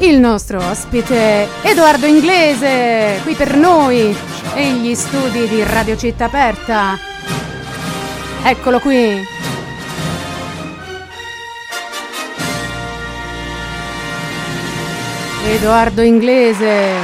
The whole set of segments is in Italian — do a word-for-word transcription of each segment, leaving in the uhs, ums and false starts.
il nostro ospite Edoardo Inglese, qui per noi e gli studi di Radio Città Aperta. Eccolo qui. Edoardo Inglese.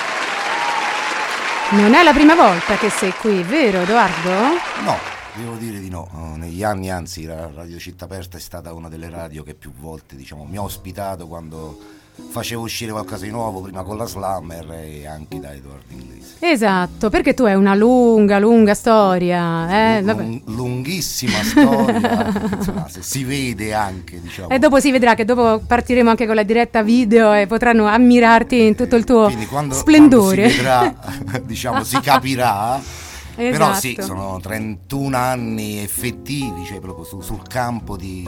Non è la prima volta che sei qui, vero Edoardo? No, devo dire di no. Negli anni, anzi, la Radio Città Aperta è stata una delle radio che più volte, diciamo, mi ha ospitato quando facevo uscire qualcosa di nuovo, prima con la Slammer e anche da Edoardo Inglese. Esatto, perché tu hai una lunga, lunga storia. Eh? Lung- lunghissima storia, insomma, se si vede anche, diciamo. E dopo si vedrà che dopo partiremo anche con la diretta video e potranno ammirarti in tutto il tuo Quindi quando, splendore. Quando si vedrà, diciamo, si capirà. Esatto. Però sì, sono trentuno anni effettivi, cioè proprio su, sul campo di,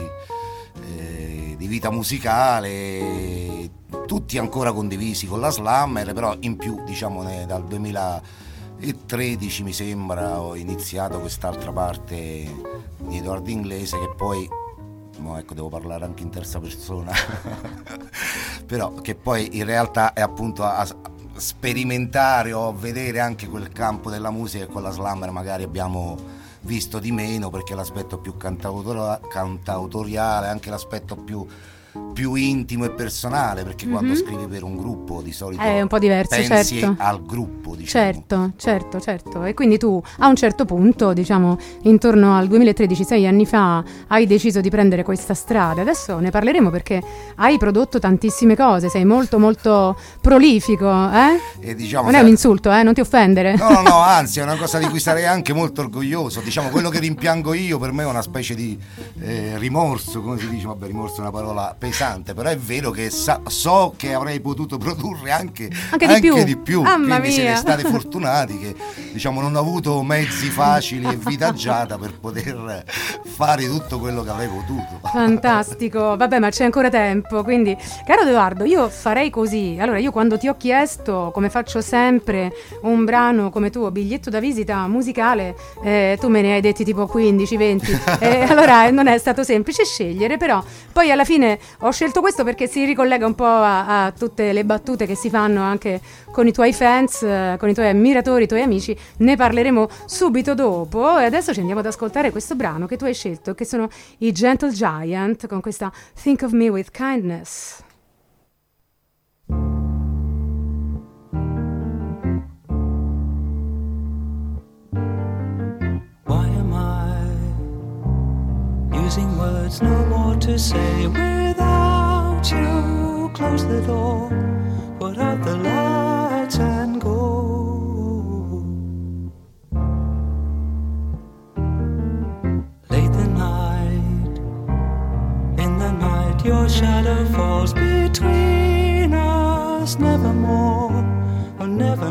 eh, di vita musicale, tutti ancora condivisi con la Slammer, però in più, diciamo, ne, dal duemilatredici mi sembra ho iniziato quest'altra parte di Edoardo Inglese, che poi, no, ecco, devo parlare anche in terza persona, però che poi in realtà è appunto a, a sperimentare o vedere anche quel campo della musica che con la Slammer magari abbiamo visto di meno, perché l'aspetto più cantautora- cantautoriale, anche l'aspetto più più intimo e personale, perché mm-hmm. quando scrivi per un gruppo di solito è un po' diverso, pensi certo. al gruppo, diciamo. Certo, certo, certo. E quindi tu a un certo punto, diciamo intorno al duemilatredici, sei anni fa, hai deciso di prendere questa strada. Adesso ne parleremo perché hai prodotto tantissime cose, sei molto molto prolifico, eh? E diciamo, non è un insulto, eh? Non ti offendere. No, no, no, anzi è una cosa di cui sarei anche molto orgoglioso. Diciamo, quello che rimpiango io per me è una specie di eh, rimorso, come si dice, vabbè, rimorso è una parola pesante, però è vero che sa- so che avrei potuto produrre anche, anche, anche di più, di più. Mamma Quindi mia. siete stati fortunati che, diciamo, non ho avuto mezzi facili e vita agiata per poter fare tutto quello che avrei potuto. Fantastico, vabbè, ma c'è ancora tempo, quindi caro Edoardo, io farei così. Allora, io quando ti ho chiesto, come faccio sempre, un brano come tuo, biglietto da visita musicale, eh, tu me ne hai detti tipo quindici venti, eh, allora non è stato semplice scegliere, però poi alla fine ho scelto questo perché si ricollega un po' a, a tutte le battute che si fanno anche con i tuoi fans, eh, con i tuoi ammiratori, i tuoi amici. Ne parleremo subito dopo e adesso ci andiamo ad ascoltare questo brano che tu hai scelto, che sono i Gentle Giant con questa Think of Me with Kindness. Why am I using words no more to say without you? Close the door, put out the lights and go. Late the night, in the night your shadow falls between us. Nevermore, I'll never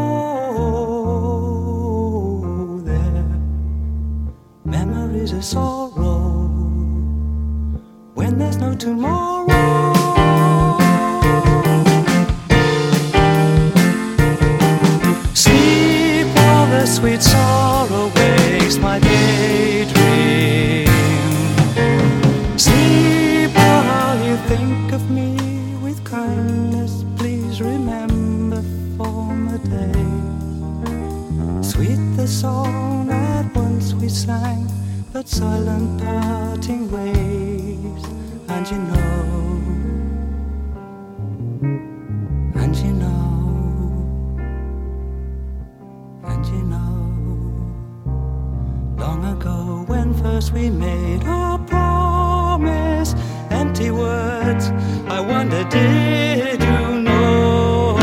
know. There, memories of sorrow when there's no tomorrow. Sleep while the sweet sorrow wakes my daydream. Sleep while you think of me with kindness. Please remember former days. Sweet the song that once we sang, but silent parting ways. And you know, and you know, and you know, long ago when first we made our promise, empty words, I wonder did you know?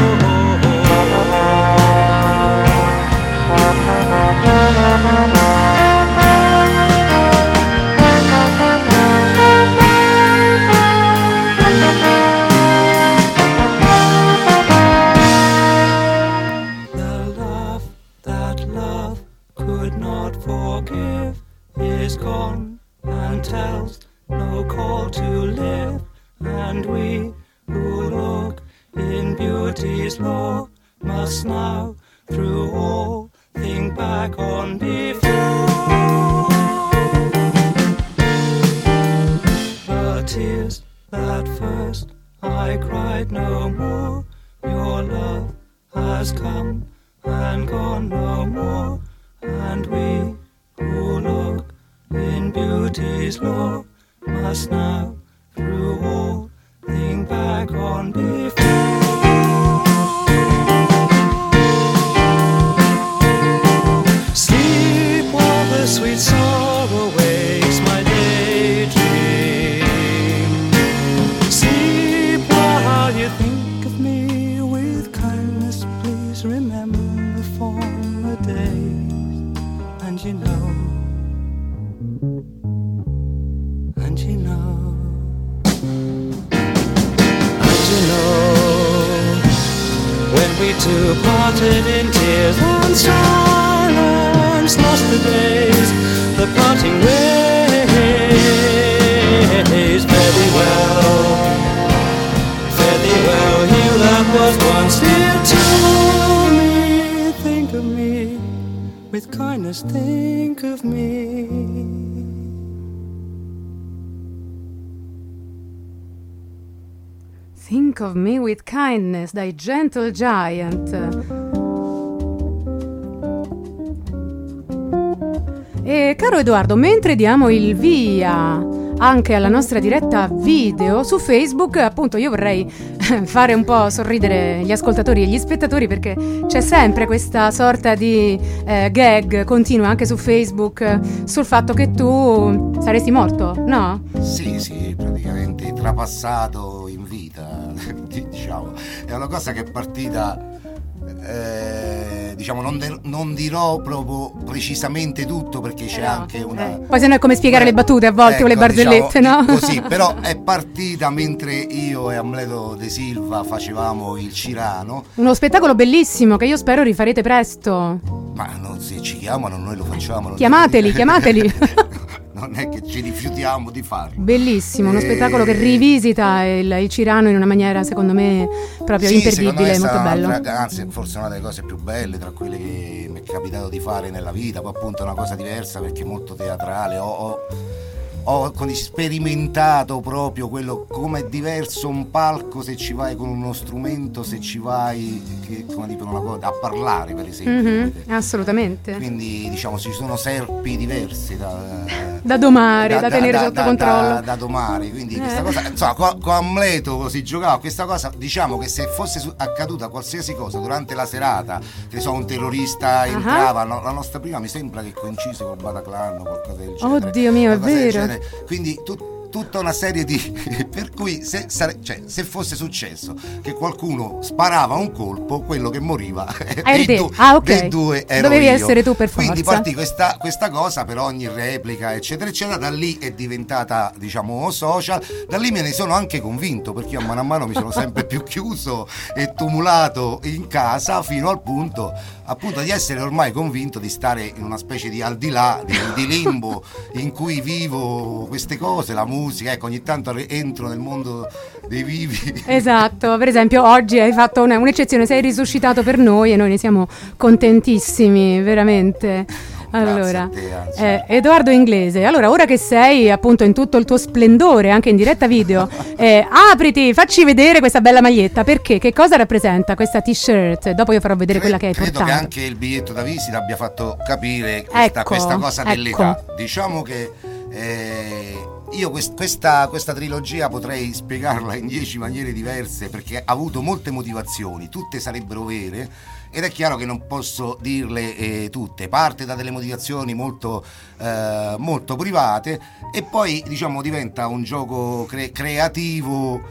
Forgive is gone and tells no call to live, and we who look in beauty's law must now through all think back on before. The tears that first I cried fight no more. Your love has come and gone no more. And we who look in beauty's law must now through all think back on before. Sleep while the sweet sorrow wakes my daydream. Sleep while you think of me with kindness. Please remember former days. And you know, and you know, and you know, when we two parted in tears and silence, lost the days, the parting ways. Fare thee well, fare thee well, you that was once dear to me. Think of me, with kindness think of me. Think of Me with Kindness dai Gentle Giant. E caro Edoardo, mentre diamo il via anche alla nostra diretta video su Facebook, appunto io vorrei fare un po' sorridere gli ascoltatori e gli spettatori, perché c'è sempre questa sorta di eh, gag continua anche su Facebook sul fatto che tu saresti morto, no? Sì, sì, praticamente trapassato in vita, diciamo. È una cosa che è partita... Eh, diciamo non, de- non dirò proprio precisamente tutto, perché c'è no, anche una eh. Poi se no è come spiegare eh, le battute a volte, ecco, o le barzellette, diciamo, no? Così, però è partita mentre io e Amleto De Silva facevamo il Cirano, uno spettacolo bellissimo che io spero rifarete presto. ma non, se ci chiamano noi lo facciamo, chiamateli, è... chiamateli. Non è che ci rifiutiamo di farlo. Bellissimo, uno e... spettacolo che rivisita il, il Cirano in una maniera secondo me proprio sì, imperdibile, molto bello. Tra, anzi, forse una delle cose più belle tra quelle che mi è capitato di fare nella vita. Poi appunto è una cosa diversa perché è molto teatrale. Ho, ho, ho sperimentato proprio quello, come è diverso un palco se ci vai con uno strumento, se ci vai che, come dicono una cosa, a parlare, per esempio. Mm-hmm, assolutamente. Quindi diciamo ci sono serpi diverse da, da domare, da, da tenere da, sotto da, controllo. Da, da domare, quindi eh. questa cosa, insomma, con, con Amleto si giocava questa cosa. Diciamo che se fosse su, accaduta qualsiasi cosa durante la serata, che so, un terrorista uh-huh. entrava, no, la nostra prima mi sembra che coincise col Bataclan o qualcosa del genere. Oddio mio, è vero. Quindi tu, tutta una serie di per cui se, sare, cioè, se fosse successo che qualcuno sparava un colpo, quello che moriva dei, du, ah, okay. dei due ero dovevi io. Essere tu per forza. Quindi partì questa, questa cosa per ogni replica eccetera eccetera. Da lì è diventata, diciamo, social. Da lì me ne sono anche convinto, perché io a mano a mano mi sono sempre più chiuso e tumulato in casa, fino al punto appunto di essere ormai convinto di stare in una specie di al di là, di, di limbo in cui vivo queste cose, la musica, ecco, ogni tanto entro nel mondo dei vivi. Esatto, per esempio oggi hai fatto una, un'eccezione, sei risuscitato per noi e noi ne siamo contentissimi, veramente. Allora, te, eh, Edoardo Inglese, allora ora che sei appunto in tutto il tuo splendore, anche in diretta video, eh, apriti, facci vedere questa bella maglietta, perché che cosa rappresenta questa t-shirt? Dopo io farò vedere Cre- quella che hai credo portato. Credo che anche il biglietto da visita abbia fatto capire questa, ecco, questa cosa ecco. dell'età. Diciamo che eh, io quest- questa, questa trilogia potrei spiegarla in dieci maniere diverse, perché ha avuto molte motivazioni, tutte sarebbero vere. Ed è chiaro che non posso dirle eh, tutte. Parte da delle motivazioni molto, eh, molto private, e poi diciamo diventa un gioco cre- creativo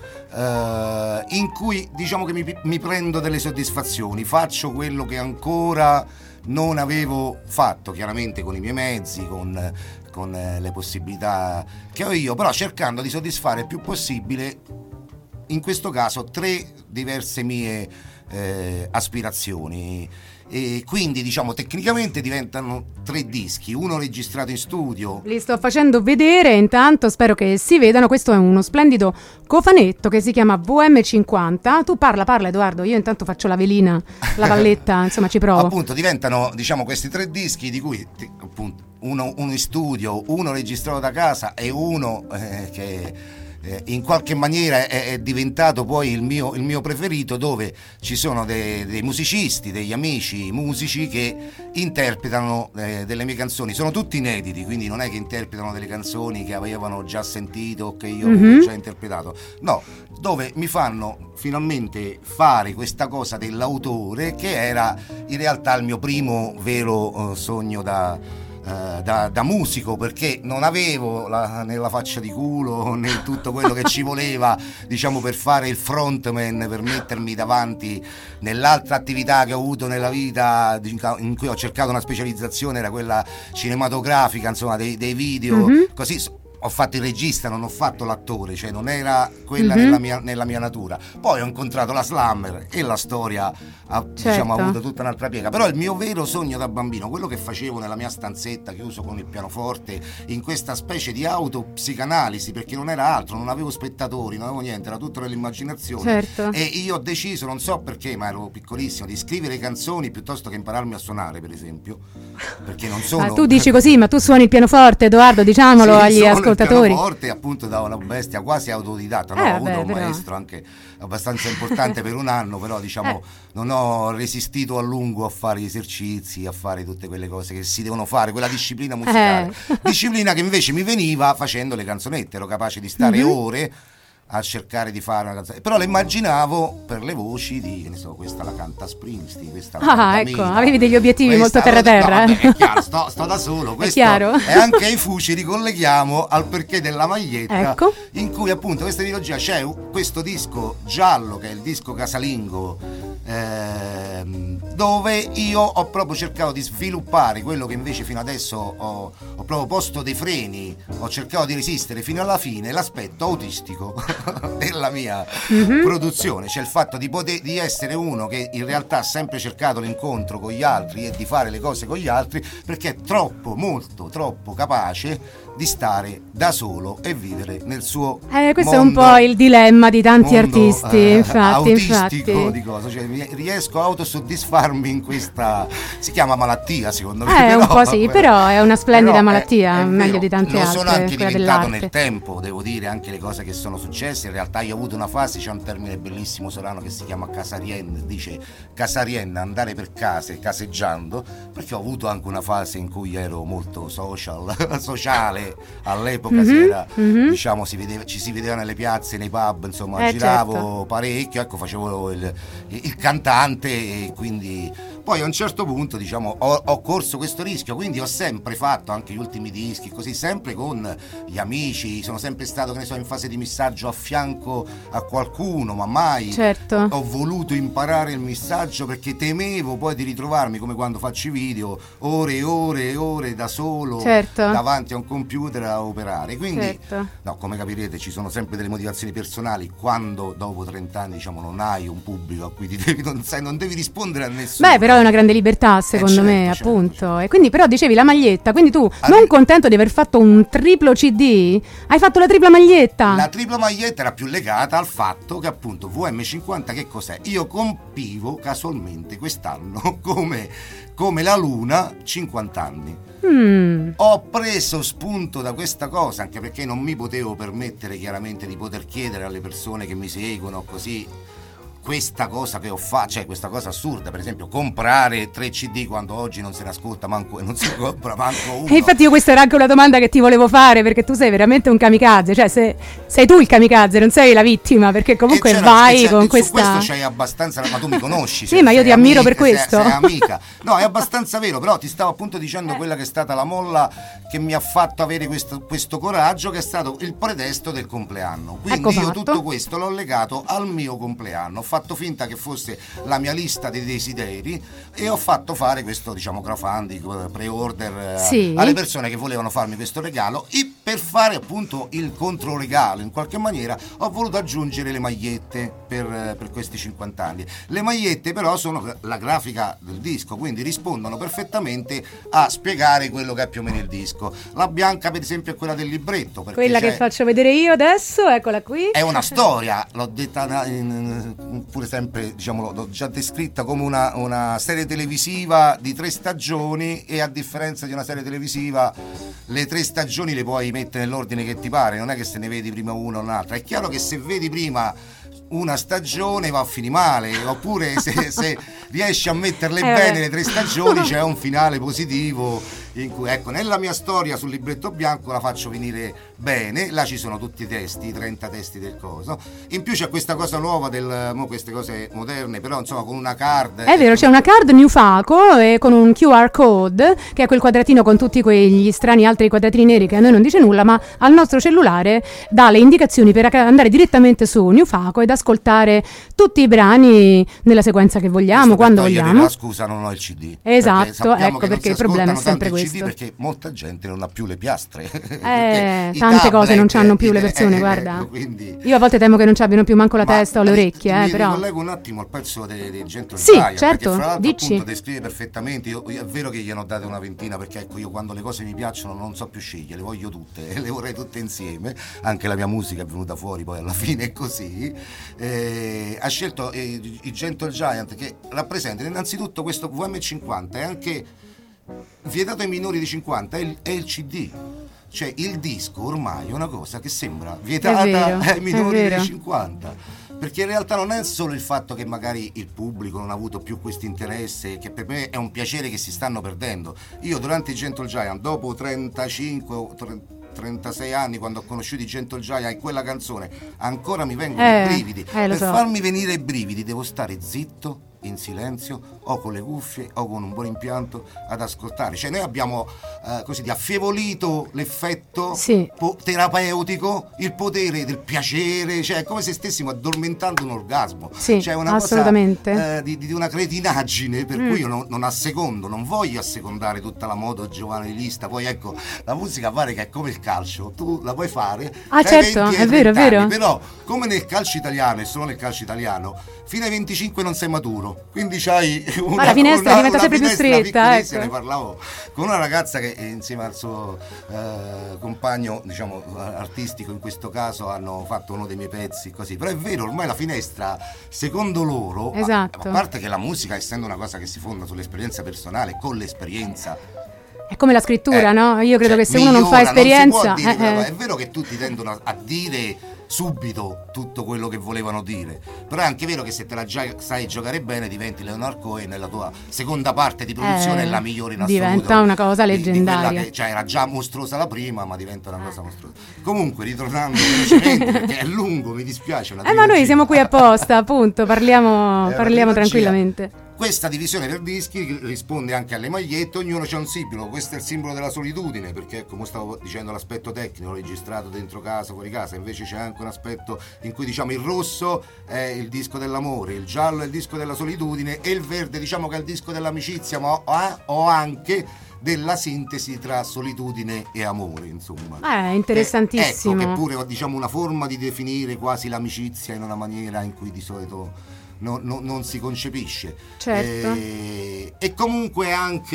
eh, in cui diciamo che mi, mi prendo delle soddisfazioni, faccio quello che ancora non avevo fatto, chiaramente con i miei mezzi, con, con eh, le possibilità che ho io, però cercando di soddisfare il più possibile, in questo caso, tre diverse mie Eh, aspirazioni, e quindi diciamo tecnicamente diventano tre dischi, uno registrato in studio. Li sto facendo vedere, intanto spero che si vedano. Questo è uno splendido cofanetto che si chiama V M cinquanta. Tu parla, parla Edoardo, io intanto faccio la velina, la valletta, insomma ci provo. Appunto diventano, diciamo, questi tre dischi, di cui appunto uno, uno in studio, uno registrato da casa e uno eh, che eh, in qualche maniera è, è diventato poi il mio, il mio preferito, dove ci sono dei, dei musicisti, degli amici musici che interpretano eh, delle mie canzoni. Sono tutti inediti, quindi non è che interpretano delle canzoni che avevano già sentito o che io mm-hmm. avevo già interpretato, no, dove mi fanno finalmente fare questa cosa dell'autore, che era in realtà il mio primo vero uh, sogno da Uh, da, da musico, perché non avevo la, né la faccia di culo né tutto quello che ci voleva, diciamo, per fare il frontman, per mettermi davanti. Nell'altra attività che ho avuto nella vita, in cui ho cercato una specializzazione, era quella cinematografica, insomma, dei, dei video, mm-hmm. così. Ho fatto il regista, non ho fatto l'attore, cioè non era quella mm-hmm. nella, mia, nella mia natura. Poi ho incontrato la slammer e la storia ha, certo. diciamo, ha avuto tutta un'altra piega. Però il mio vero sogno da bambino, quello che facevo nella mia stanzetta chiuso con il pianoforte, in questa specie di autopsicanalisi, perché non era altro, non avevo spettatori, non avevo niente, era tutto nell'immaginazione, certo. E io ho deciso, non so perché, ma ero piccolissimo, di scrivere canzoni piuttosto che impararmi a suonare, per esempio, perché non sono... Ah, tu dici così, ma tu suoni il pianoforte, Edoardo, diciamolo sì, agli ascoltatori. Il pianoforte, appunto, da una bestia quasi autodidatta, no? eh, Ho avuto vabbè, un però. maestro anche abbastanza importante per un anno, però diciamo eh. non ho resistito a lungo a fare gli esercizi, a fare tutte quelle cose che si devono fare, quella disciplina musicale, eh. disciplina che invece mi veniva facendo le canzonette. Ero capace di stare mm-hmm. ore a cercare di fare una canzone, però le immaginavo per le voci di, che ne so, questa la canta Springsteen, questa la ah ecco, Mina, avevi degli obiettivi molto terra terra. No, vabbè, è chiaro, sto, sto da solo, questo è chiaro. E anche ai fu ci ricolleghiamo al perché della maglietta, ecco. in cui appunto questa trilogia c'è questo disco giallo che è il disco casalingo, ehm, dove io ho proprio cercato di sviluppare quello che invece fino adesso ho, ho proprio posto dei freni, ho cercato di resistere fino alla fine, l'aspetto autistico della mia mm-hmm. produzione, cioè il fatto di poter di essere uno che in realtà ha sempre cercato l'incontro con gli altri e di fare le cose con gli altri, perché è troppo, molto troppo capace di stare da solo e vivere nel suo eh, questo mondo, è un po' il dilemma di tanti mondo, artisti, eh, infatti, autistico infatti. di cosa, cioè riesco a autosoddisfarmi in questa, si chiama malattia secondo me, eh, però, un po' sì, però, però è una splendida malattia, è, è meglio vero, di tante lo altre. Sono anche diventato dell'arte. Nel tempo, devo dire, anche le cose che sono successe. In realtà io ho avuto una fase, c'è un termine bellissimo solano che si chiama casarien, dice casarien, andare per case, caseggiando, perché ho avuto anche una fase in cui ero molto social, sociale all'epoca. Mm-hmm, si era, mm-hmm. diciamo, si vedeva, ci si vedeva nelle piazze, nei pub, insomma, eh, giravo certo. parecchio, ecco, facevo il, il cantante, e quindi poi a un certo punto, diciamo, ho, ho corso questo rischio, quindi ho sempre fatto anche gli ultimi dischi, così, sempre con gli amici, sono sempre stato, che ne so, in fase di missaggio a fianco a qualcuno, ma mai certo. ho voluto imparare il missaggio, perché temevo poi di ritrovarmi, come quando faccio i video, ore e ore e ore da solo, certo. davanti a un computer a operare, quindi certo. no, come capirete ci sono sempre delle motivazioni personali quando dopo trenta anni, diciamo, non hai un pubblico a cui ti devi, non, sai, non devi rispondere a nessuno. Beh, però è una grande libertà secondo eh certo, me, certo, appunto certo. E quindi però dicevi la maglietta, quindi tu ah, non contento di aver fatto un triplo C D, hai fatto la tripla maglietta. La tripla maglietta era più legata al fatto che appunto V M cinquanta che cos'è? Io compivo casualmente quest'anno come, come la Luna cinquanta anni. Mm. Ho preso spunto da questa cosa, anche perché non mi potevo permettere chiaramente di poter chiedere alle persone che mi seguono così questa cosa che ho fatto, cioè questa cosa assurda, per esempio comprare tre C D quando oggi non se ne ascolta manco, non si compra manco uno. E infatti io questa era anche una domanda che ti volevo fare, perché tu sei veramente un kamikaze, cioè se, sei tu il kamikaze, non sei la vittima, perché comunque vai con su questa... Su questo c'hai abbastanza, ma tu mi conosci. Sì, ma io ti ammiro amica, per questo. Sei, sei amica. No, è abbastanza vero, però ti stavo appunto dicendo eh. quella che è stata la molla che mi ha fatto avere questo, questo coraggio, che è stato il pretesto del compleanno. Quindi ecco io fatto. tutto questo l'ho legato al mio compleanno, ho fatto finta che fosse la mia lista dei desideri e ho fatto fare questo, diciamo, crowdfunding, pre-order sì. alle persone che volevano farmi questo regalo, e per fare appunto il controregalo in qualche maniera ho voluto aggiungere le magliette per, per questi cinquanta anni. Le magliette però sono la grafica del disco, quindi rispondono perfettamente a spiegare quello che è più o meno il disco. La bianca per esempio è quella del libretto, perché quella che faccio vedere io adesso, eccola qui, è una storia, l'ho detta in, pure sempre, diciamo, l'ho già descritta come una, una serie televisiva di tre stagioni, e a differenza di una serie televisiva le tre stagioni le puoi mettere nell'ordine che ti pare, non è che se ne vedi prima una o un'altra. È chiaro che se vedi prima una stagione va a finire male, oppure se, se riesci a metterle eh, bene le tre stagioni c'è un finale positivo in cui, ecco, nella mia storia sul libretto bianco la faccio venire bene, là ci sono tutti i testi, i trenta testi del coso, in più c'è questa cosa nuova del, mo queste cose moderne, però insomma con una card. È vero, c'è una card New Faco e con un Q R code, che è quel quadratino con tutti quegli strani altri quadratini neri che a noi non dice nulla, ma al nostro cellulare dà le indicazioni per andare direttamente su New Faco ed ascoltare tutti i brani nella sequenza che vogliamo, quando vogliamo. La scusa, non ho il C D. Esatto, ecco perché il problema è sempre questo. C D perché molta gente non ha più le piastre. Eh, tante cose non c'hanno più le persone, eh, guarda. Quindi, io a volte temo che non ci abbiano più manco la testa o le orecchie, mi, eh, mi però. Mi collego un attimo al pezzo di, di Gentle Sì, Giant, certo, perché fra l'altro dici. appunto descrive perfettamente. Io, io, è vero che gliene ho date una ventina, perché ecco, io quando le cose mi piacciono non so più scegliere, le voglio tutte, le vorrei tutte insieme. Anche la mia musica è venuta fuori poi alla fine è così. Eh, ha scelto eh, i Gentle Giant, che rappresentano innanzitutto questo V M cinquanta, è anche vietato ai minori di cinquanta, è il, è il C D. Cioè il disco ormai è una cosa che sembra vietata vero, ai minori di cinquanta, perché in realtà non è solo il fatto che magari il pubblico non ha avuto più questo interesse, che per me è un piacere che si stanno perdendo. Io durante i Gentle Giant, dopo trentacinque o trentasei anni, quando ho conosciuto i Gentle Giant e quella canzone, ancora mi vengono eh, i brividi. eh, Per so. farmi venire i brividi devo stare zitto, in silenzio, o con le cuffie o con un buon impianto ad ascoltare. Cioè noi abbiamo eh, così di affievolito l'effetto sì. po- terapeutico, il potere del piacere, cioè è come se stessimo addormentando un orgasmo. Sì, cioè una assolutamente. cosa eh, di, di una cretinaggine, per mm. cui io non, non assecondo, non voglio assecondare tutta la moda giovanilista. Poi ecco, la musica pare che è come il calcio, tu la puoi fare ah certo, è vero, è vero, però come nel calcio italiano, e solo nel calcio italiano, fino ai venticinque non sei maturo, quindi c'hai una, ma la finestra una, diventa una sempre più stretta, ecco. Ne parlavo con una ragazza che insieme al suo eh, compagno, diciamo artistico in questo caso, hanno fatto uno dei miei pezzi così. Però è vero, ormai la finestra, secondo loro, esatto. a, a parte che la musica, essendo una cosa che si fonda sull'esperienza personale, con l'esperienza è come la scrittura, eh, no? Io credo cioè, che se uno non fa esperienza non dire, eh, eh. è vero che tutti tendono a, a dire subito tutto quello che volevano dire, però è anche vero che se te la già sai giocare bene diventi Leonard Cohen, nella tua seconda parte di produzione eh, è la migliore in assoluto, diventa una cosa leggendaria, di, di che, cioè era già mostruosa la prima, ma diventa una cosa mostruosa. Comunque, ritornando velocemente, perché è lungo, mi dispiace una eh ma noi siamo qui apposta, appunto, parliamo, parliamo tranquillamente. Questa divisione per dischi risponde anche alle magliette, ognuno c'ha un simbolo. Questo è il simbolo della solitudine, perché come stavo dicendo l'aspetto tecnico, registrato dentro casa, fuori casa, invece c'è anche un aspetto in cui diciamo il rosso è il disco dell'amore, il giallo è il disco della solitudine e il verde diciamo che è il disco dell'amicizia, ma o anche della sintesi tra solitudine e amore, insomma. Eh, interessantissimo. Ecco, che pure diciamo una forma di definire quasi l'amicizia in una maniera in cui di solito No, no, non si concepisce, certo. e, e comunque anche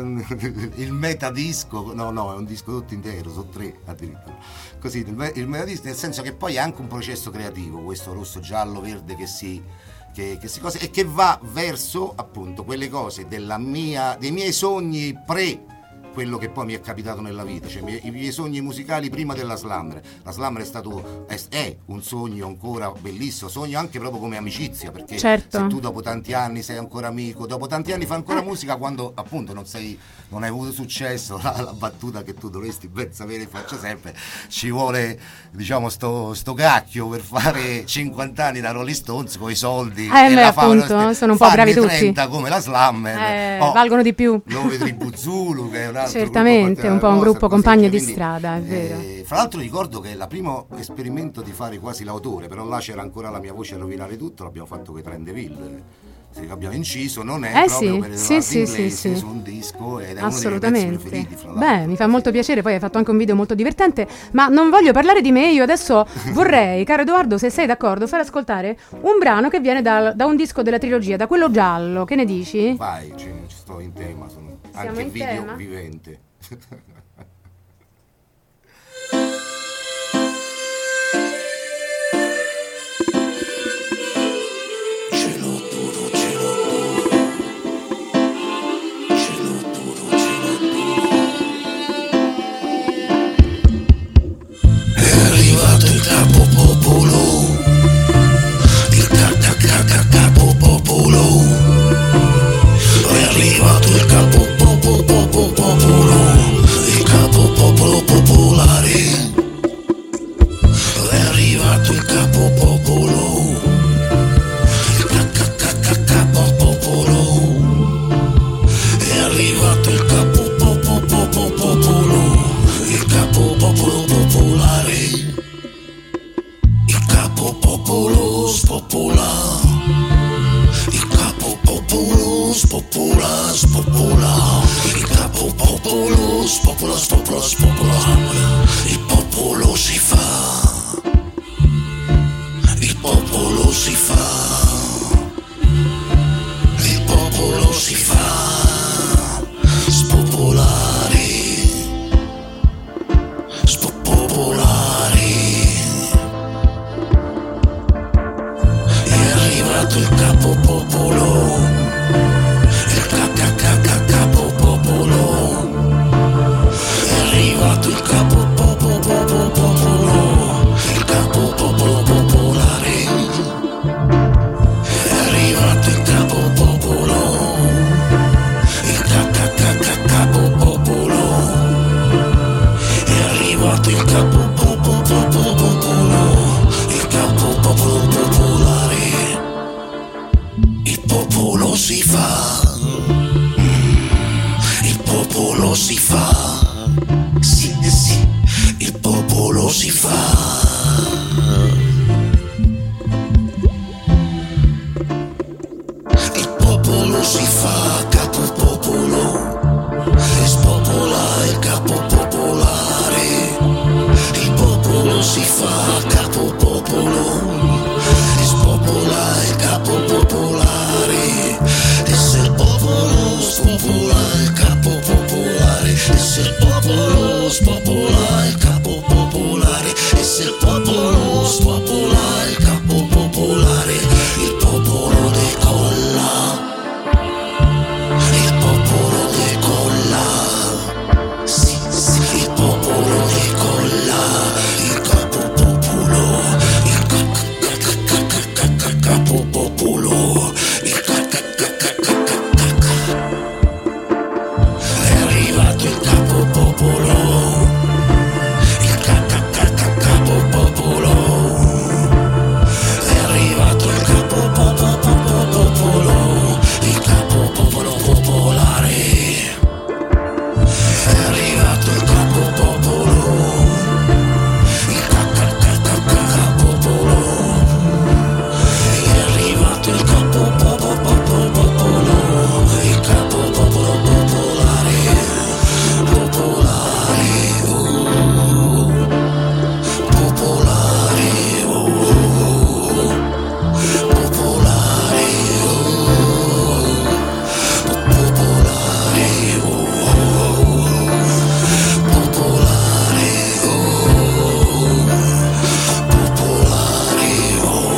il metadisco, no no è un disco tutto intero, sono tre addirittura, così il, il metadisco, nel senso che poi è anche un processo creativo, questo rosso, giallo, verde che si che, che si cose, e che va verso appunto quelle cose della mia, dei miei sogni pre quello che poi mi è capitato nella vita, cioè i miei sogni musicali prima della Slammer. La Slammer è stato è, è un sogno ancora bellissimo, sogno anche proprio come amicizia, perché certo. se tu dopo tanti anni sei ancora amico, dopo tanti anni fai ancora eh. musica, quando appunto non sei non hai avuto successo, la, la battuta che tu dovresti ben sapere faccio sempre, ci vuole diciamo sto, sto cacchio per fare cinquanta anni da Rolling Stones con i soldi eh, e beh, la appunto, fame, sono un po' bravi tutti, trenta come la Slammer eh, oh, valgono di più, Nove Tribù Zulu che è un altro certamente, gruppo, un po' un gruppo così, compagno quindi, di strada, è vero. Eh, fra l'altro ricordo che il primo esperimento di fare quasi l'autore, però là c'era ancora la mia voce a rovinare tutto, l'abbiamo fatto con i Trendeville, che abbiamo inciso, non è eh proprio sì, per il sì, sì, inglese, sì, sì. su un disco ed è assolutamente. uno dei miei pezzi preferiti, fra l'altro. Beh, mi fa molto piacere, poi hai fatto anche un video molto divertente, ma non voglio parlare di me, io adesso vorrei, caro Edoardo, se sei d'accordo, far ascoltare un brano che viene da, da un disco della trilogia, da quello giallo, che ne dici? Vai, ci, ci sto in tema, sono Siamo anche in video tema? vivente. spopolo, spopolo, spopolo. Il popolo si fa, il popolo si fa, il popolo si fa spopolare, spopolare. È arrivato il capo popolo, il capo popolo. È arrivato il capo popolo, il capo popolo popolare. È arrivato il capo popolo, il capo popolo. È arrivato il capo popolo, il capo popolo popolare. Il popolo si fa, il popolo si fa, sì, sì, il popolo si fa. Il popolo si fa capo popolo, e spopola il capo popolare. Il popolo si fa capo popolo, e spopola il capo popolare. E se il popolo spopola il capo popolare, e se il popolo spopola il capo popolare, e se il popolo spopola il capo popolare, il popolo decolla, il popolo decolla, sì, sì, il popolo decolla, il capo popolo, il capo popolo, il è arrivato il capo popolo, il capo popolo, è arrivato il capo popolo, il capo popolo popolare. È arrivato il capo popolo, il capo popolo. È arrivato il capo popolo, il capo popolo popolare. Popolare, oh, popolare, oh, popolare, oh, popolare, oh, popolare, oh, popolare,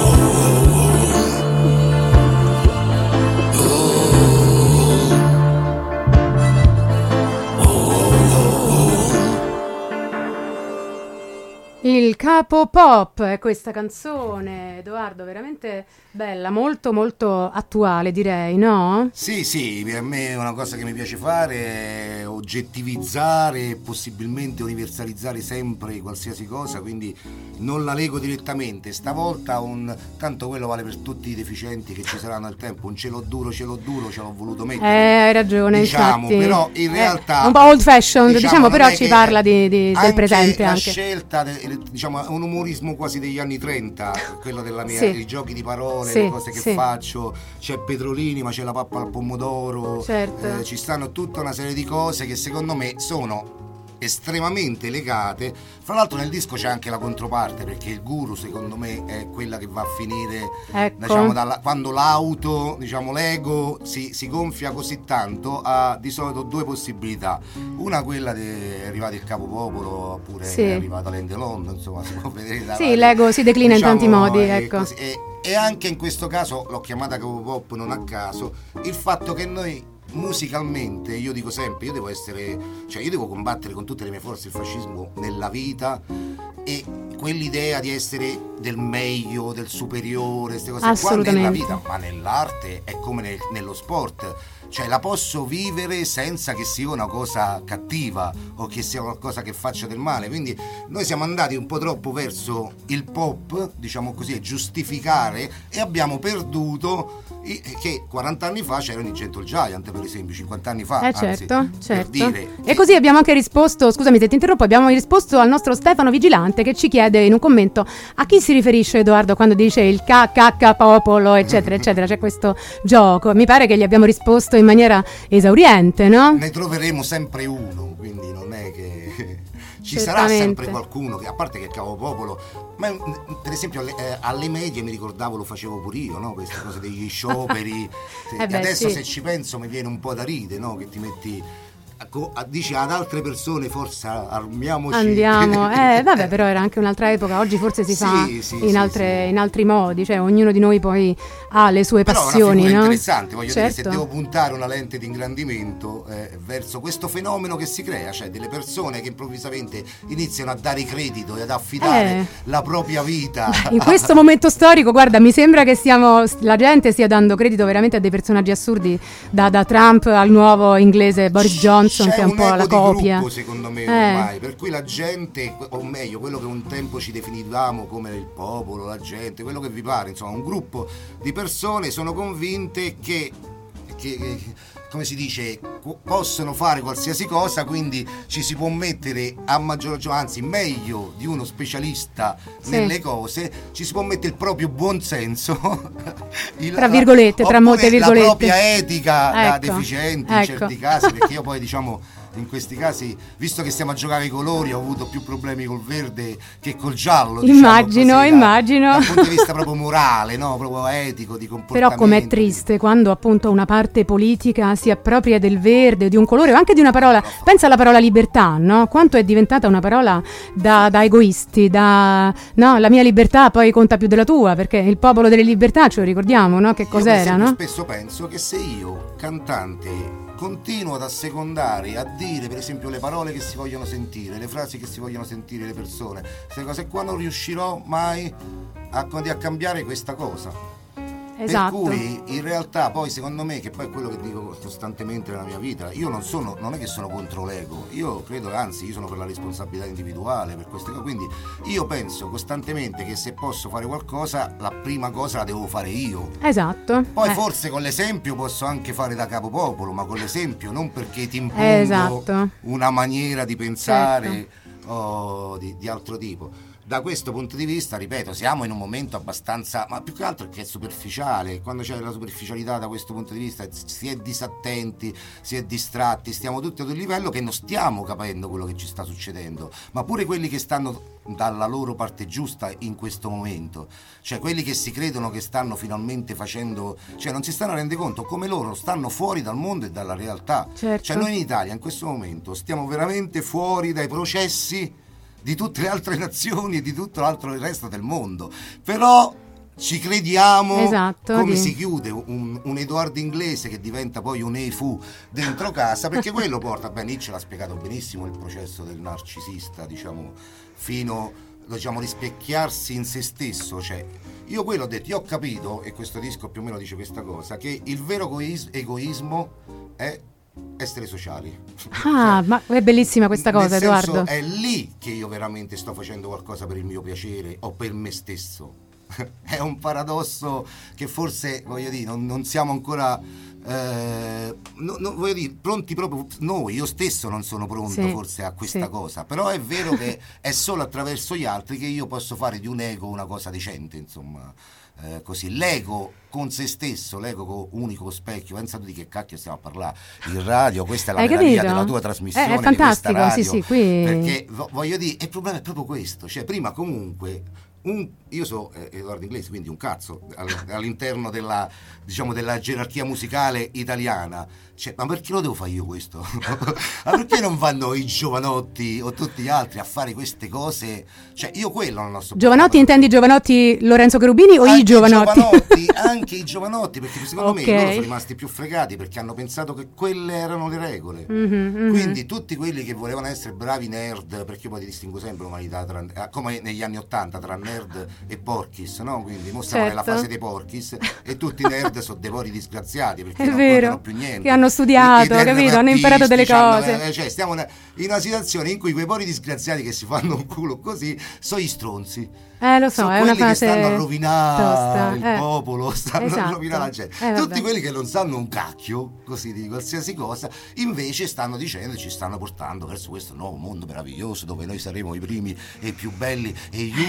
Il capo pop è questa canzone, Edoardo, veramente bella, molto molto attuale, direi, no? Sì, sì, per me è una cosa che mi piace fare, è oggettivizzare e possibilmente universalizzare sempre qualsiasi cosa, quindi non la lego direttamente. Stavolta un tanto quello vale per tutti i deficienti che ci saranno al tempo, un ce l'ho duro, ce l'ho duro, ce l'ho voluto mettere. Eh, hai ragione, diciamo, infatti. però in realtà è un po' old fashioned, diciamo, diciamo, però ci che parla di, di, del presente la anche. scelta, de, diciamo, è un umorismo quasi degli anni trenta, quello della mia, Sì. i giochi di parole, Sì, le cose che sì. faccio, c'è Petrolini ma c'è la pappa al pomodoro, Certo. eh, ci stanno tutta una serie di cose che secondo me sono estremamente legate. Fra l'altro nel disco c'è anche la controparte, perché il guru secondo me è quella che va a finire, Ecco. diciamo, dalla, quando l'auto, diciamo l'ego si, si gonfia così tanto, ha di solito due possibilità: una quella di è arrivato il capopopolo, oppure Sì. è arrivata l'Ende London, insomma si può vedere da Sì, vari- l'ego si declina in tanti modi, e ecco. così. E, e anche in questo caso l'ho chiamata capopop non a caso, il fatto che noi musicalmente, io dico sempre, io devo essere, cioè io devo combattere con tutte le mie forze il fascismo nella vita, e quell'idea di essere del meglio, del superiore, queste cose qua Assolutamente. nella vita, ma nell'arte è come nel- nello sport, cioè la posso vivere senza che sia una cosa cattiva o che sia qualcosa che faccia del male. Quindi noi siamo andati un po' troppo verso il pop, diciamo così, e giustificare, e abbiamo perduto i- che quaranta anni fa c'erano i Gentle Giant, per esempio, cinquanta anni fa, Eh anzi, certo, per certo. dire E che- così abbiamo anche risposto, scusami se ti interrompo, abbiamo risposto al nostro Stefano Vigilante che ci chiede in un commento a chi si riferisce Edoardo quando dice il K K popolo eccetera eccetera, c'è questo gioco. Mi pare che gli abbiamo risposto in maniera esauriente, no? Ne troveremo sempre uno, quindi non è che ci Certamente. sarà sempre qualcuno che, a parte che Capopopolo, ma per esempio alle, eh, alle medie mi ricordavo, lo facevo pure io, no? Queste cose degli scioperi. Eh beh, adesso sì. se ci penso mi viene un po' da ride, no? Che ti metti dici ad altre persone forse armiamoci, andiamo, eh vabbè, però era anche un'altra epoca, oggi forse si sì, fa sì, in, sì, altre, sì. in altri modi, cioè ognuno di noi poi ha le sue però passioni, è una figura no? interessante, voglio certo. dire, se devo puntare una lente di ingrandimento eh, verso questo fenomeno che si crea, cioè delle persone che improvvisamente iniziano a dare credito e ad affidare Eh. la propria vita In questo momento storico, guarda, mi sembra che stiamo, la gente stia dando credito veramente a dei personaggi assurdi, da, da Trump al nuovo inglese Boris Johnson, c'è che è un, un po' ego la di copia. gruppo, secondo me, Eh. ormai, per cui la gente, o meglio quello che un tempo ci definivamo come il popolo, la gente, quello che vi pare, insomma un gruppo di persone sono convinte che, che come si dice, possono fare qualsiasi cosa, quindi ci si può mettere a maggior ragione, anzi meglio di uno specialista Sì. nelle cose, ci si può mettere il proprio buonsenso, il- Tra virgolette, tra oppure molte virgolette. la propria etica da Ecco, deficienti in ecco. certi casi, perché io poi diciamo in questi casi, visto che stiamo a giocare i colori, ho avuto più problemi col verde che col giallo, Immagino, diciamo così, da- immagino. dal punto di vista proprio morale, no? Proprio etico, di comportamento. Però com'è triste quando appunto una parte politica si appropria del verde, di un colore o anche di una parola. Pensa alla parola libertà, no? Quanto è diventata una parola da, da egoisti, da no, la mia libertà poi conta più della tua, perché il popolo delle libertà, ce lo ricordiamo, no? Che Io, per cos'era, esempio, no? spesso penso che se io, cantante, continuo ad assecondare, a dire per esempio le parole che si vogliono sentire, le frasi che si vogliono sentire le persone, queste cose qua, non riuscirò mai a, a cambiare questa cosa. Esatto. Per cui in realtà poi secondo me, che poi è quello che dico costantemente nella mia vita, io non sono, non è che sono contro l'ego, io credo, anzi io sono per la responsabilità individuale, per queste cose, quindi io penso costantemente che se posso fare qualcosa, la prima cosa la devo fare io. Esatto. Poi Eh. forse con l'esempio posso anche fare da capopopolo, ma con l'esempio, non perché ti impongo Esatto. una maniera di pensare Certo. o di, di altro tipo. Da questo punto di vista, ripeto, siamo in un momento abbastanza, ma più che altro che è superficiale. Quando c'è la superficialità da questo punto di vista, si è disattenti, si è distratti, stiamo tutti ad un livello che non stiamo capendo quello che ci sta succedendo, ma pure quelli che stanno dalla loro parte giusta in questo momento, cioè quelli che si credono che stanno finalmente facendo, cioè non si stanno rendendo conto come loro stanno fuori dal mondo e dalla realtà. Certo. Cioè noi in Italia in questo momento stiamo veramente fuori dai processi di tutte le altre nazioni e di tutto l'altro il resto del mondo, però ci crediamo. Esatto, come sì. si chiude un, un Edoardo Inglese che diventa poi un Eifu dentro casa, perché quello porta, beh, Nietzsche l'ha spiegato benissimo, il processo del narcisista, diciamo, fino, diciamo, rispecchiarsi in se stesso. Cioè io quello ho detto, io ho capito, e questo disco più o meno dice questa cosa, che il vero egois- egoismo è essere sociali. Ah, ma è bellissima questa cosa, Nel senso, Edoardo. è lì che io veramente sto facendo qualcosa per il mio piacere o per me stesso. È un paradosso che forse, voglio dire, non, non siamo ancora eh, no, no, voglio dire, pronti proprio noi, io stesso non sono pronto Sì, forse a questa sì. cosa, però è vero che è solo attraverso gli altri che io posso fare di un ego una cosa decente, insomma. Eh, così l'ego con se stesso, l'ego co- unico specchio, pensa tu di che cacchio stiamo a parlare in radio, questa è la Hai meraviglia capito? della tua trasmissione, Eh, è di questa fantastico, radio, sì, sì, qui- perché vo- voglio dire, il problema è proprio questo, cioè prima comunque un, io so eh, Edoardo Inglese, quindi un cazzo all- all'interno della, diciamo, della gerarchia musicale italiana, cioè, ma perché lo devo fare io questo? Ma perché non vanno i giovanotti o tutti gli altri a fare queste cose? Cioè io quello non ho sopportato. Giovanotti intendi Giovanotti Lorenzo Cherubini o Anche i Giovanotti? giovanotti, anche i giovanotti, perché secondo Ok. me loro sono rimasti più fregati perché hanno pensato che quelle erano le regole. Mhm, mhm. Quindi tutti quelli che volevano essere bravi nerd, perché io poi ti distingo sempre l'umanità tra, eh, come negli anni ottanta tra nerd e porchis, no? Quindi mo siamo Certo. nella fase dei porchis e tutti i nerd sono dei pori disgraziati perché È non vero, guardano più niente. che hanno studiato, I- i nerd capito? Hanno imparato delle artistici, hanno- cose. eh, cioè stiamo in in una situazione in cui quei pori disgraziati che si fanno un culo così sono gli stronzi. Eh, lo so, Sono è una quelli che fase stanno a rovinare tosta, il eh. popolo, stanno Esatto. a rovinare la gente. Eh, vabbè. Tutti quelli che non sanno un cacchio, così di qualsiasi cosa, invece stanno dicendo, ci stanno portando verso questo nuovo mondo meraviglioso dove noi saremo i primi e i più belli e gli unici che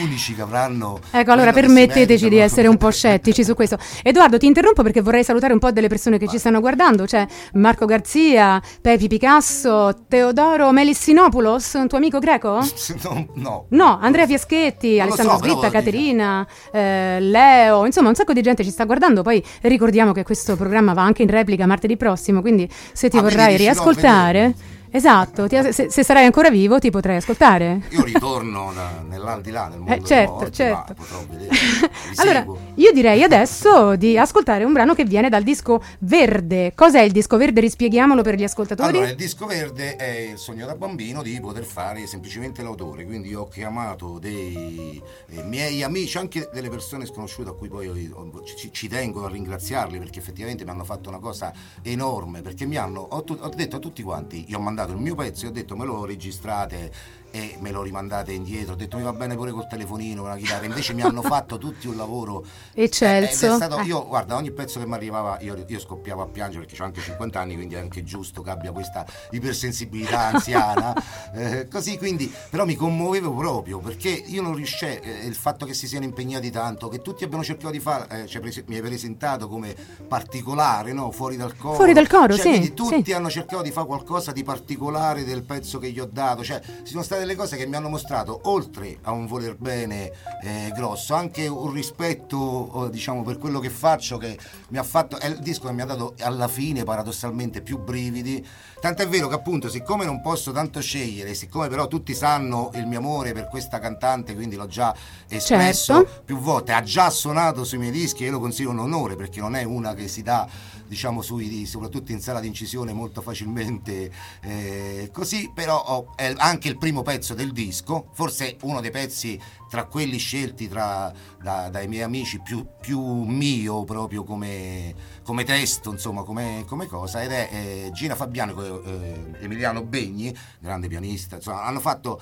vorranno. Ecco, allora permetteteci di essere un po' scettici su questo. Edoardo, ti interrompo perché vorrei salutare un po' delle persone che ci stanno guardando. C'è Marco Garzia, Pepi Picasso, Teodoro Melissinopoulos, un tuo amico greco? No, no. No, Andrea Fieschetti, Non lo Alessandro so, però Slitta, lo dico. Caterina, eh, Leo, insomma un sacco di gente ci sta guardando. Poi ricordiamo che questo programma va anche in replica martedì prossimo, quindi se ti Ah, quindi vorrai riuscirò a riascoltare, vederlo. esatto, ti- se, se sarai ancora vivo ti potrai ascoltare. Io ritorno da- nell'aldilà, nel mondo Eh, dei certo, morti, certo. ma potrò vedere. Vi Allora, seguo. io direi adesso di ascoltare un brano che viene dal disco Verde. Cos'è il disco Verde? Rispieghiamolo per gli ascoltatori. Allora, il disco verde è il sogno da bambino di poter fare semplicemente l'autore, quindi ho chiamato dei eh, miei amici, anche delle persone sconosciute a cui poi ho- ci, ci tengo a ringraziarli perché effettivamente mi hanno fatto una cosa enorme, perché mi hanno, ho, tu- ho detto a tutti quanti, io ho mandato il mio pezzo e ho detto me lo registrate e me lo rimandate indietro, ho detto mi va bene pure col telefonino, con la chitarra, invece mi hanno fatto tutti un lavoro Eccelso. ed è stato, Eh. io guarda, ogni pezzo che mi arrivava io, io scoppiavo a piangere perché ho anche cinquanta anni, quindi è anche giusto che abbia questa ipersensibilità anziana, eh, così, quindi però mi commuovevo proprio perché io non riuscevo, eh, il fatto che si siano impegnati tanto, che tutti abbiano cercato di fare, eh, cioè, prese- mi hai presentato come particolare, no? Fuori dal coro, Fuori dal coro, cioè, sì, quindi tutti sì. hanno cercato di fare qualcosa di particolare del pezzo che gli ho dato, cioè ci sono state delle cose che mi hanno mostrato, oltre a un voler bene eh, grosso, anche un rispetto, oh, diciamo, per quello che faccio, che mi ha fatto, è il disco che mi ha dato alla fine paradossalmente più brividi, tant'è vero che appunto siccome non posso tanto scegliere, siccome però tutti sanno il mio amore per questa cantante, quindi l'ho già espresso Certo. più volte, ha già suonato sui miei dischi e io lo considero un onore perché non è una che si dà, diciamo, sui, soprattutto in sala di incisione molto facilmente, eh, così, però ho, è anche il primo pezzo del disco, forse uno dei pezzi tra quelli scelti tra, da, dai miei amici più, più mio proprio come, come testo, insomma, come, come cosa, ed è eh, Gina Fabiano e eh, Emiliano Begni, grande pianista, insomma, hanno fatto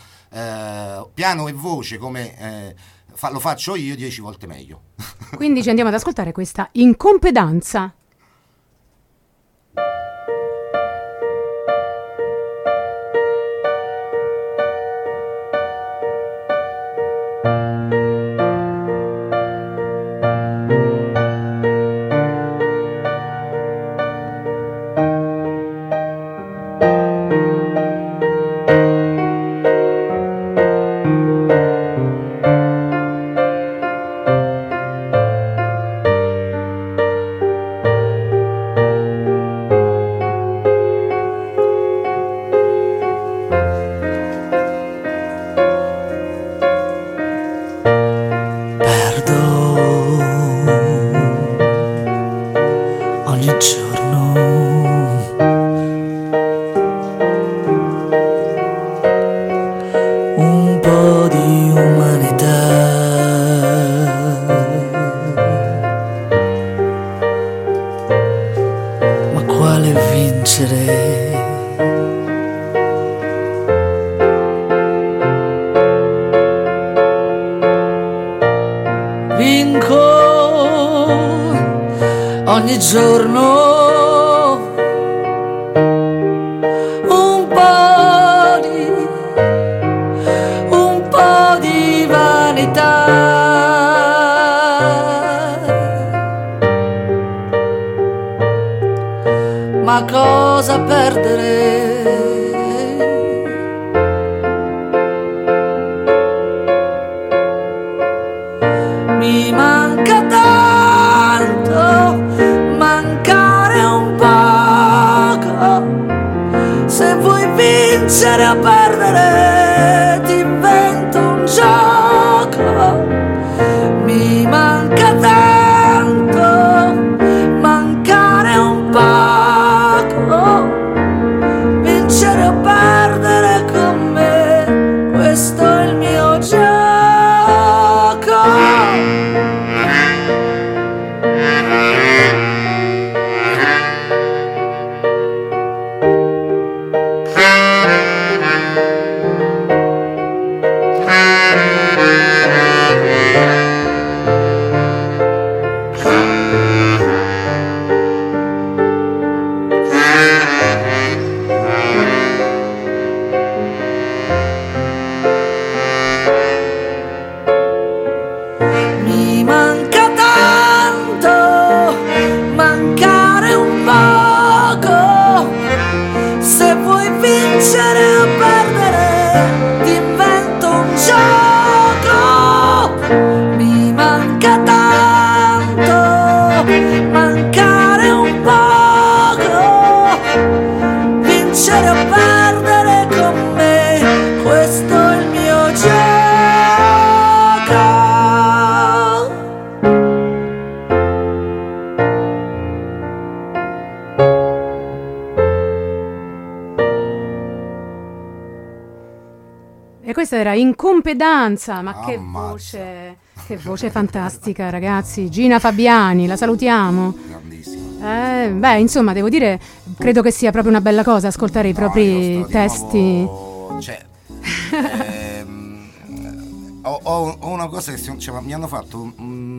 eh, piano e voce come eh, fa, lo faccio io dieci volte meglio. Quindi ci andiamo ad ascoltare questa Incompedanza. ogni giorno un po' di un po' di vanità, ma cosa perdere? Mi manca tanto, mancare un poco. Se vuoi vincere o perdere, ti invento un gioco. Mi manca tanto, mancare un poco. Vincere o perdere con me, questo è il mio gioco. mancare un poco, vincere o perdere con me, questo è il mio gioco. E questa era In Compedanza, ma che Ammazza. voce, che voce fantastica, ragazzi. Gina Fabiani, la salutiamo. Grandissima. Eh, beh, insomma, devo dire, credo che sia proprio una bella cosa ascoltare i No, propri io sto di testi. nuovo- cioè, ehm, ho, ho- ho una cosa che si- cioè, mi hanno fatto un-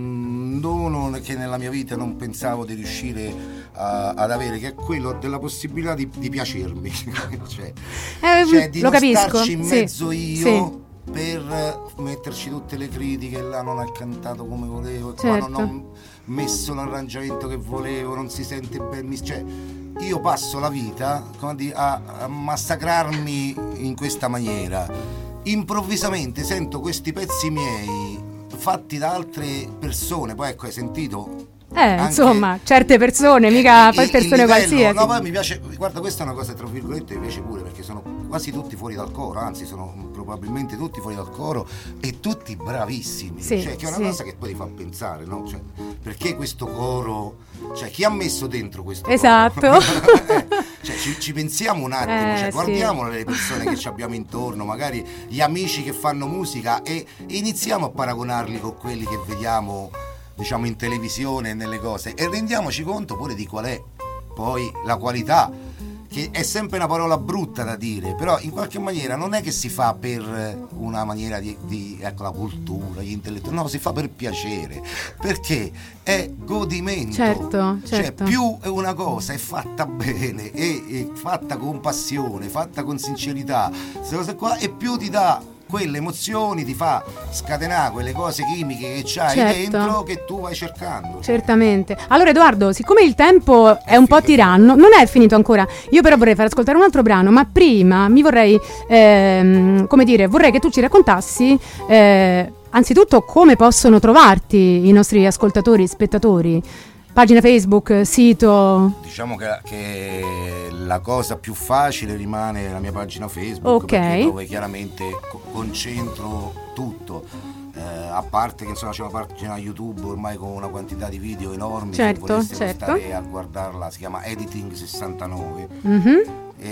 un dono che nella mia vita non pensavo di riuscire a- ad avere, che è quello della possibilità di, di piacermi. cioè, Eh, cioè, di lo non capisco, starci in sì, mezzo io sì. per metterci tutte le critiche. Là non ha cantato come volevo, qua Certo. non ho messo l'arrangiamento che volevo, non si sente bene, mi- cioè, io passo la vita, come dire, a, a massacrarmi in questa maniera. Improvvisamente sento questi pezzi miei fatti da altre persone. Poi ecco, hai sentito Eh, anche insomma, certe persone, mica il- poi il persone livello- qualsiasi. No, poi mi piace, guarda, questa è una cosa tra virgolette mi piace pure, perché sono quasi tutti fuori dal coro, anzi sono probabilmente tutti fuori dal coro e tutti bravissimi. Sì, cioè, che è una sì. cosa che poi ti fa pensare, no? Cioè, perché questo coro, cioè chi ha messo dentro questo coro? Esatto. Eh, cioè, ci, ci pensiamo un attimo, Eh, cioè, sì. guardiamo le persone che ci abbiamo intorno, magari gli amici che fanno musica, e iniziamo a paragonarli con quelli che vediamo, diciamo, in televisione e nelle cose, e rendiamoci conto pure di qual è poi la qualità, che è sempre una parola brutta da dire, però in qualche maniera non è che si fa per una maniera di, di ecco, la cultura, gli intellettuali, no, si fa per piacere, perché è godimento. Certo, Cioè, certo. più una cosa è fatta bene e, e fatta con passione, fatta con sincerità, queste cose qua, e più ti dà quelle emozioni, ti fa scatenare quelle cose chimiche che c'hai Certo. dentro, che tu vai cercando. Certamente. Allora Edoardo, siccome il tempo è un po' tiranno, non è finito ancora, io però vorrei far ascoltare un altro brano, ma prima mi vorrei, ehm, come dire, vorrei che tu ci raccontassi eh, anzitutto come possono trovarti i nostri ascoltatori, spettatori. Pagina Facebook, sito. Diciamo che, che la cosa più facile rimane la mia pagina Facebook, Ok. perché dove chiaramente co- concentro tutto. Eh, a parte che insomma c'è una pagina YouTube ormai con una quantità di video enormi, Certo, se voleste certo. stare a guardarla, si chiama Editing sessantanove. Mhm.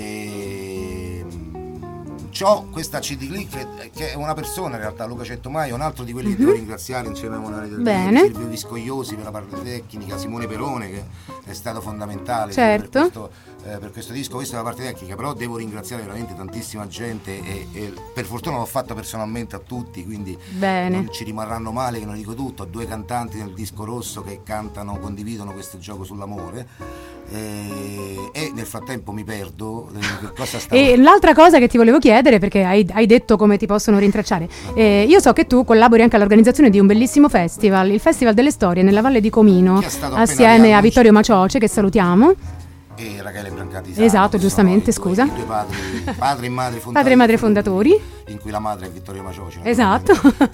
E c'ho questa C D lì che, che è una persona in realtà, Luca Cettomaio, un altro di quelli che devo ringraziare insieme a Emanuele Del Bene. Rey, Silvio Viscogliosi per la parte tecnica, Simone Perone che è stato fondamentale Certo. per, questo, eh, per questo disco. Questa è la parte tecnica, però devo ringraziare veramente tantissima gente e, e per fortuna l'ho fatta personalmente a tutti, quindi Bene. non ci rimarranno male che non dico tutto. Ho due cantanti nel disco rosso che cantano, condividono questo gioco sull'amore. E, e nel frattempo mi perdo eh, che cosa stavo... E l'altra cosa che ti volevo chiedere, perché hai, hai detto come ti possono rintracciare, eh, io so che tu collabori anche all'organizzazione di un bellissimo festival, il Festival delle Storie nella Valle di Comino, Che è stato appena assieme a riannunciato. Vittorio Macioce, che salutiamo. e Rachele Brancati. Esatto, che giustamente, sono i due- scusa. i due padri, padre e madre fondatori, Padre e madre fondatori. in cui la madre è Vittorio Macioce. Esatto.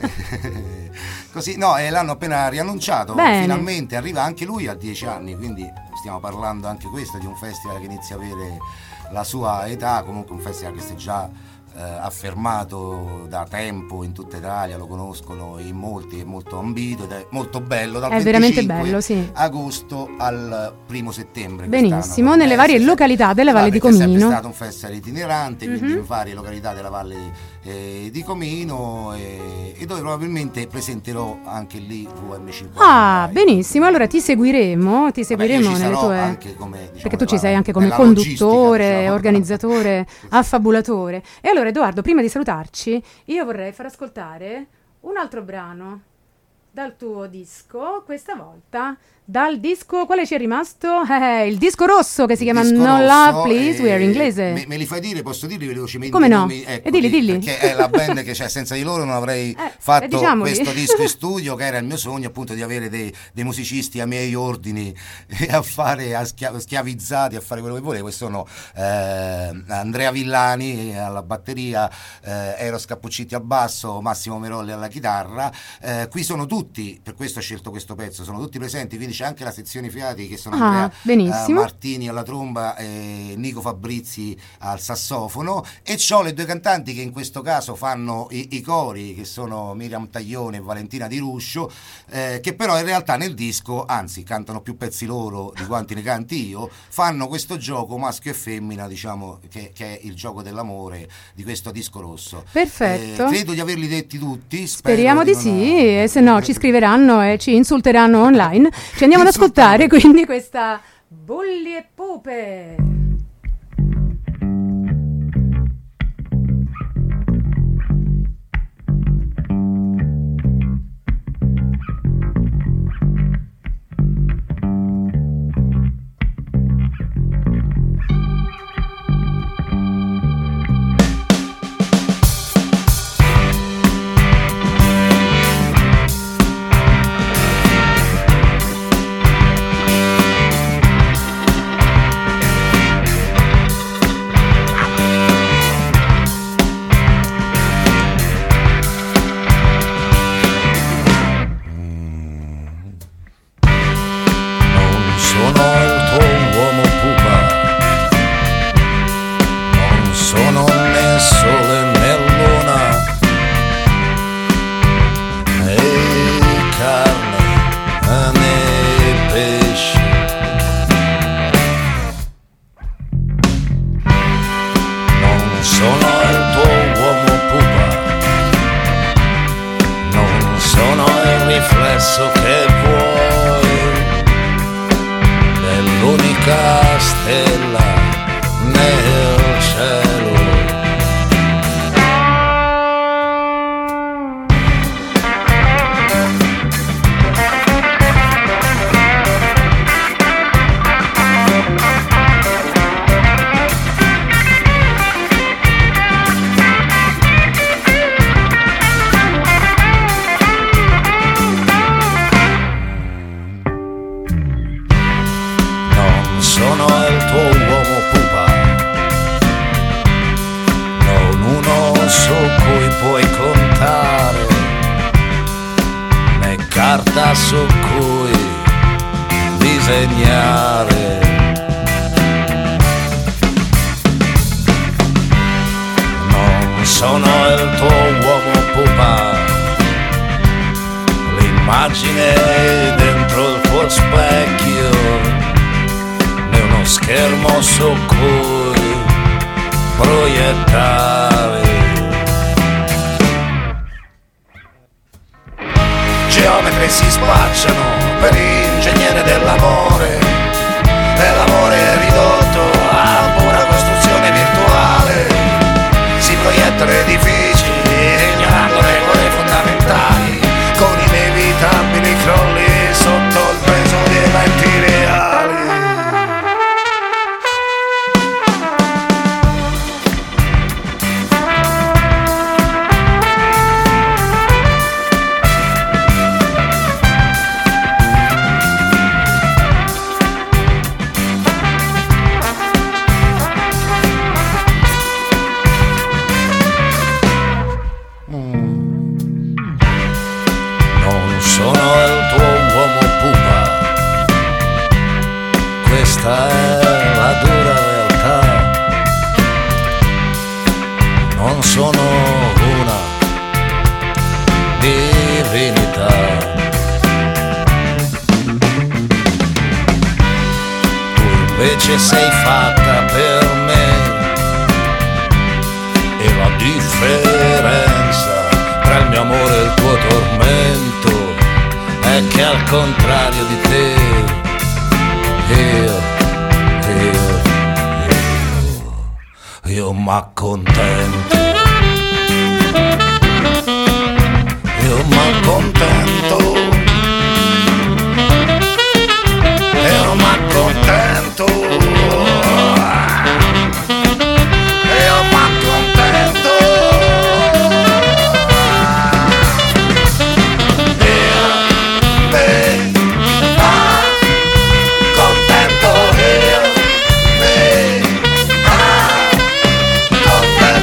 Così, no, e l'hanno appena riannunciato. Bene. Finalmente arriva anche lui a dieci anni, quindi stiamo parlando anche questo di un festival che inizia a avere la sua età, comunque un festival che si è già eh, affermato da tempo in tutta Italia, lo conoscono in molti, è molto ambito ed è molto bello. Dal È veramente venticinque bello, sì. agosto al primo settembre. Benissimo, quest'anno. nelle Eh, varie sì, località della Valle di perché È Comino. sempre stato un festival itinerante, quindi Mhm. in varie località della Valle eh, di Comino e, e dove probabilmente presenterò anche lì V M cinquanta. Ah, benissimo, allora ti seguiremo, ti seguiremo io ci nelle sarò tue... anche come, diciamo, perché tu ci la- sei anche come nella logistica, conduttore, diciamo. organizzatore, affabulatore. E allora Edoardo, prima di salutarci, io vorrei far ascoltare un altro brano dal tuo disco, questa volta dal disco, quale ci è rimasto? Eh, il disco rosso che si Il chiama disco No rosso, Love Please, e We Are Inglese. Me, me li fai dire? Posso dirli velocemente? Come i no? nomi? Ecco, E dilli, di- dilli. Perché è la band che c'è, senza di loro non avrei Eh, fatto eh, diciamoli. questo disco in studio, che era il mio sogno, appunto, di avere dei, dei musicisti a miei ordini e a fare a schia- schiavizzati a fare quello che volevo. E sono eh, Andrea Villani alla batteria, eh, Eros Cappuccitti al basso, Massimo Merolli alla chitarra. Eh, qui sono tutti, per questo ho scelto questo pezzo, sono tutti presenti, quindi c'è anche la sezione fiati che sono Ah, Andrea benissimo. eh, Martini alla tromba e Nico Fabrizi al sassofono, e c'ho le due cantanti che in questo caso fanno i, i cori, che sono Miriam Taglione e Valentina Di Ruscio, eh, che però in realtà nel disco, anzi cantano più pezzi loro di quanti ne canti io, fanno questo gioco maschio e femmina, diciamo, che, che è il gioco dell'amore di questo disco rosso. Perfetto. Eh, credo di averli detti tutti. Speriamo di, non sì, e se no ci scriveranno e ci insulteranno online. Ci andiamo ad ascoltare quindi questa Bulli e Pupe.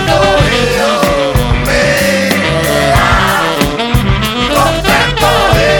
Contento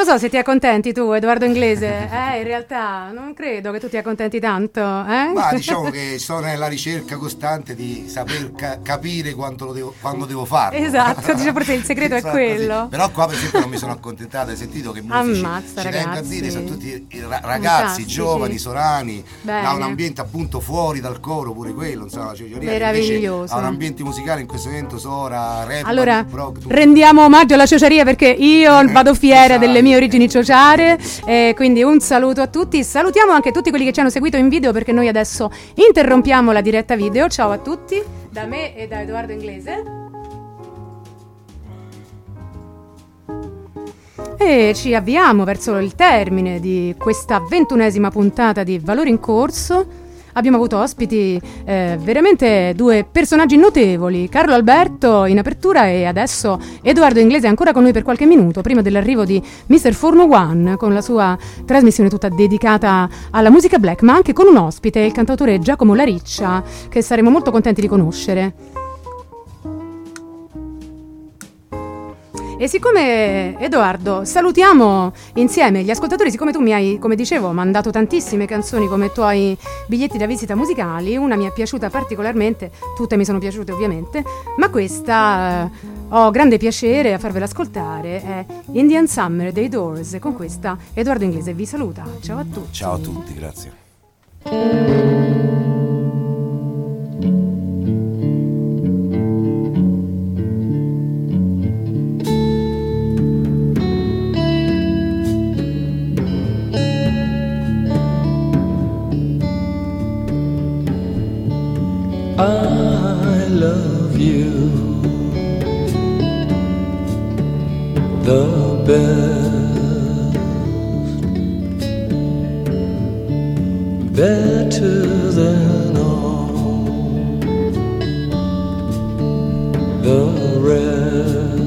lo so se ti accontenti tu, Edoardo Inglese. Eh, in realtà non credo che tu ti accontenti tanto. Eh? Ma diciamo che sto nella ricerca costante di saper ca- capire quanto lo devo, quando devo farlo. Esatto, diciamo forse il segreto è quello. Così. Però qua per esempio non mi sono accontentato, hai sentito che musici, Ammazza, ci ragazzi. tengo a dire, sono tutti i ra- ragazzi, Fantastici. giovani, sorani, Bene. ha un ambiente appunto fuori dal coro pure quello, insomma, cioè, meraviglioso. Ha un ambiente musicale in questo momento, sora, rap, allora rock, tutto. rendiamo omaggio alla ciociaria perché io vado fiera delle mie origini ciociare, e quindi un saluto a tutti. Salutiamo anche tutti quelli che ci hanno seguito in video, perché noi adesso interrompiamo la diretta video. Ciao a tutti da me e da Edoardo Inglese, e ci avviamo verso il termine di questa ventunesima puntata di Valori in Corso. Abbiamo avuto ospiti eh, veramente due personaggi notevoli, Carlo Alberto in apertura e adesso Edoardo Inglese ancora con noi per qualche minuto prima dell'arrivo di mister Forno One con la sua trasmissione tutta dedicata alla musica black, ma anche con un ospite, il cantautore Giacomo Lariccia, che saremo molto contenti di conoscere. E siccome, Edoardo, salutiamo insieme gli ascoltatori, siccome tu mi hai, come dicevo, mandato tantissime canzoni come tuoi biglietti da visita musicali, una mi è piaciuta particolarmente, tutte mi sono piaciute ovviamente, ma questa eh, ho grande piacere a farvela ascoltare, è Indian Summer dei Doors, e con questa Edoardo Inglese vi saluta. Ciao a tutti. Ciao a tutti, grazie. I love you the best, better than all the rest.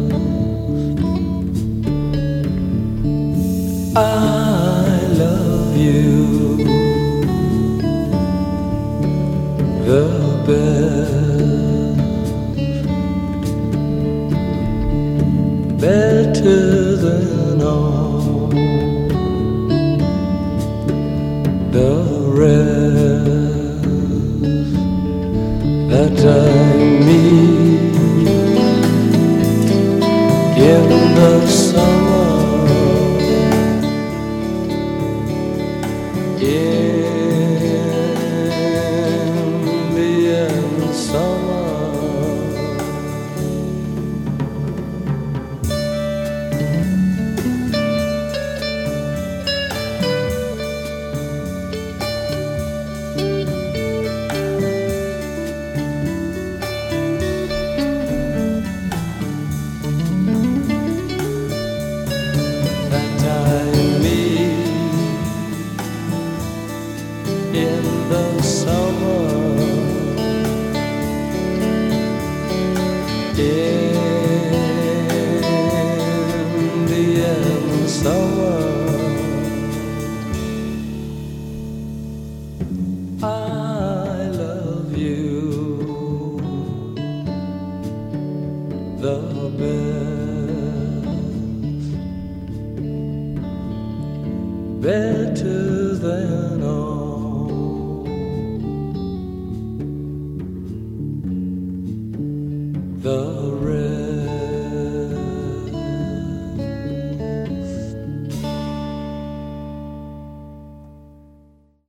I love you the best, better than all the rest that I meet in the summer, Indian summer. That I meet in the summer, Indian summer. I love you the best, better than all the rest.